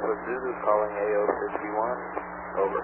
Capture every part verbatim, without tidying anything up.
Alpha Zulu calling A O fifty-one. Over.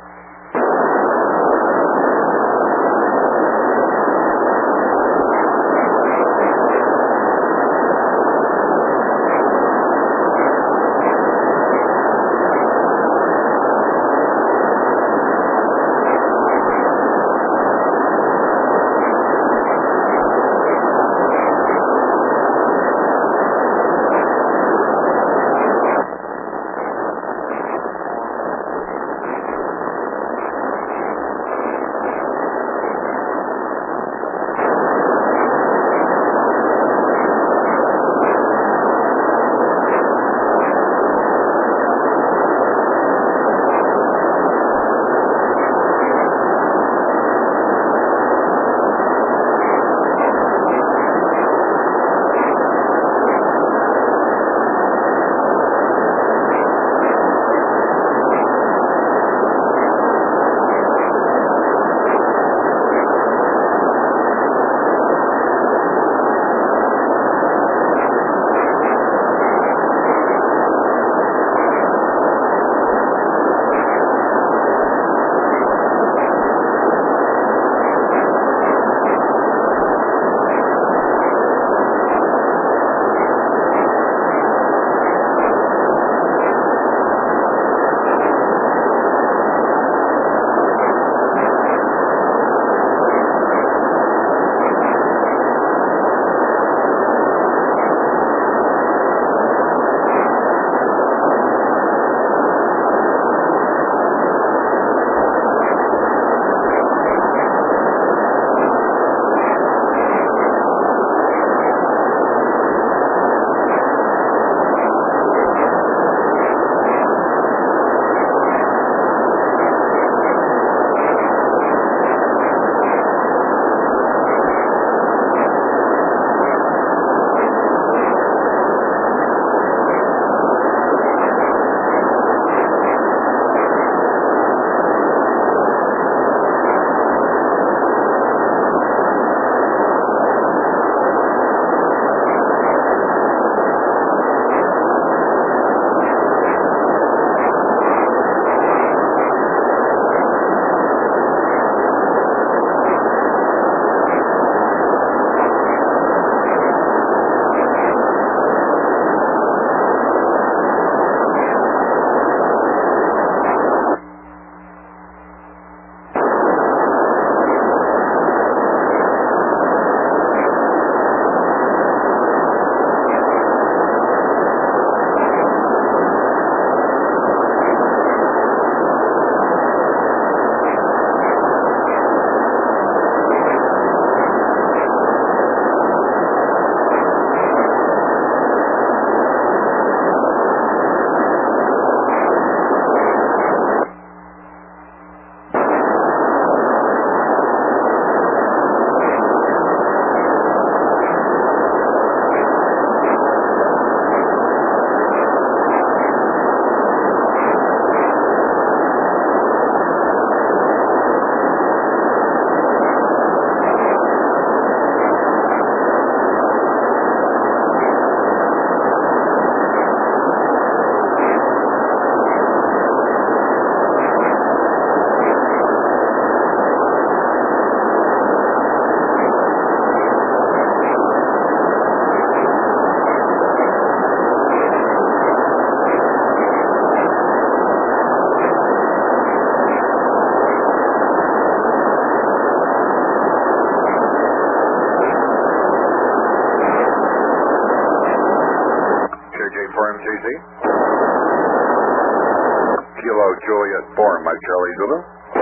Kilo Juliet four, Mike Charlie Zulu.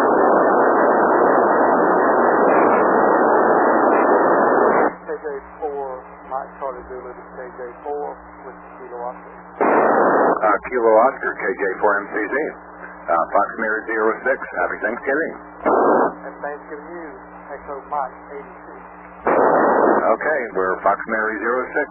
K J four, Mike Charlie Zulu to K J four with Kilo Oscar. Uh, Kilo Oscar, K J four M C Z. Uh, Fox Mirror zero six, happy Thanksgiving. And Thanksgiving you, Echo Mike eighty-two. Okay, we're Fox Mary zero six.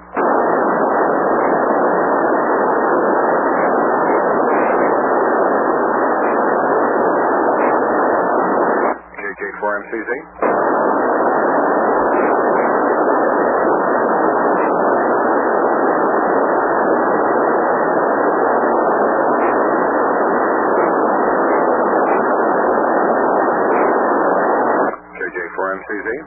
K J four M C Z. M C Z.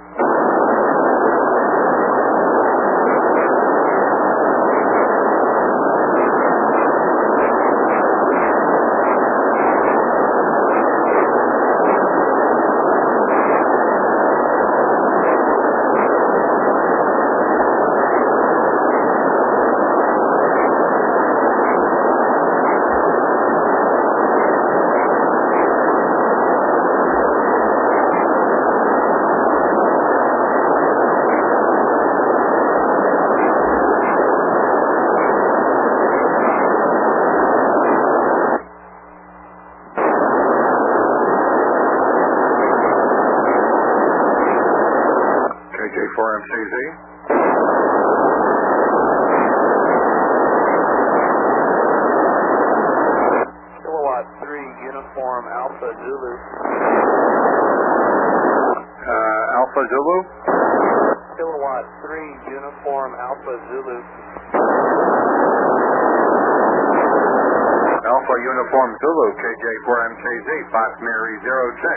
K J four M C Z. Kilowatt three, Uniform Alpha Zulu. Uh, Alpha Zulu. Kilowatt three, Uniform Alpha Zulu. Alpha Uniform Zulu, K J four M C Z, Fox Mary zero six.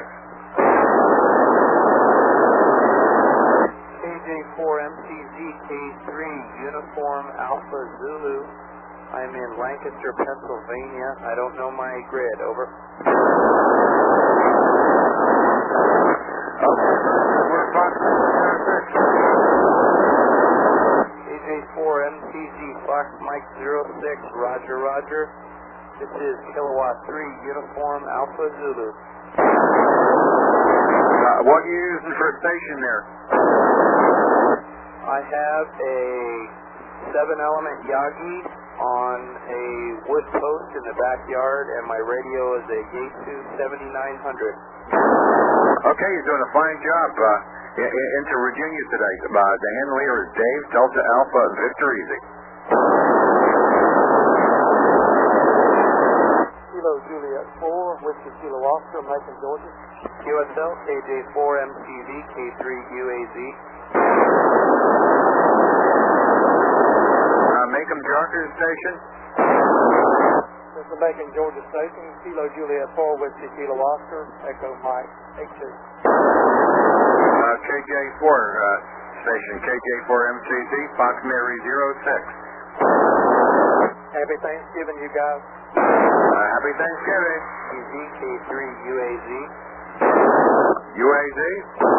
K J four M C Z, K three, Uniform Alpha Zulu. I'm in Lancaster, Pennsylvania. I don't know my grid. Over. We're Fox zero six. K J four M C Z, Fox Mike zero six, Roger, Roger. This is Kilowatt three, Uniform Alpha Zulu. Uh, what are you using for a station there? I have a seven element Yagi on a wood post in the backyard, and my radio is a Yaesu seventy-nine hundred. Okay, you're doing a fine job. Uh, in, into Virginia today. Uh, the handler is Dave, Delta Alpha, Victor Easy. Kilo Juliet four, Whiskey Kilo Oscar, Macon, Georgia. Q S L, K J four M C V, K three U A Z. Uh, Macon, Georgia station. This is the Macon, Georgia station. Kilo Juliet four, Whiskey Kilo Oscar, Echo Mike, H two. Uh, K J four uh, station, K J four M C Z, Fox Mary zero six. Happy Thanksgiving, you guys. Uh, happy Thanksgiving. Z, K three U A Z. U A Z.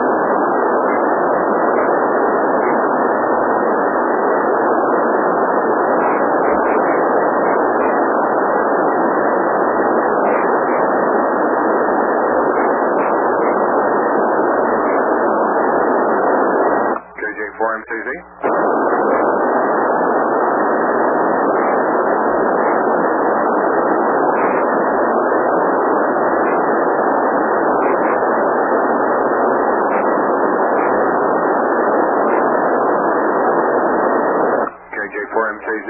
K J four M C Z. K J four M C Z.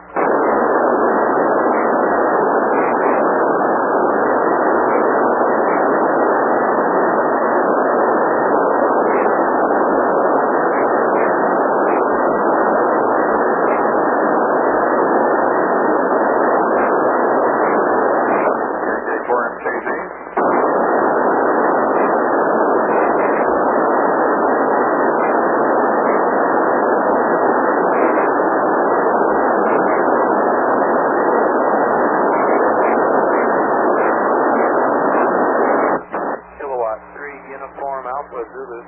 Kilowatt three, Uniform Alpha Zulu.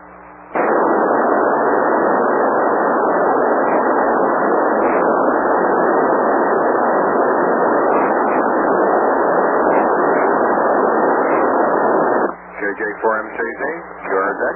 K J four M C Z, Q R Z.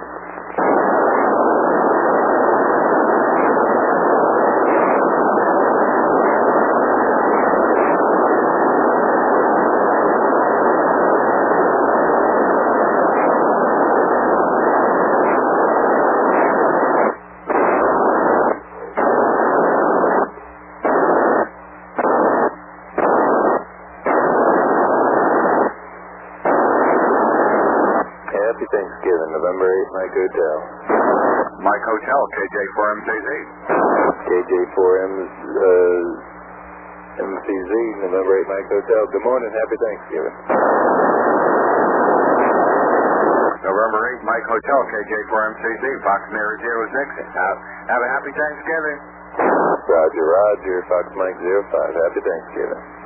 Happy Thanksgiving, November eighth, Mike Hotel. Mike Hotel, K J four M C Z. K J four M, uh, M C Z, November eighth, Mike Hotel. Good morning, happy Thanksgiving. November Mike Hotel, K J four M C Z, Fox Mirror Zero six. Have, have a happy Thanksgiving. Roger, Roger, Fox Mike Zero Five. Happy Thanksgiving.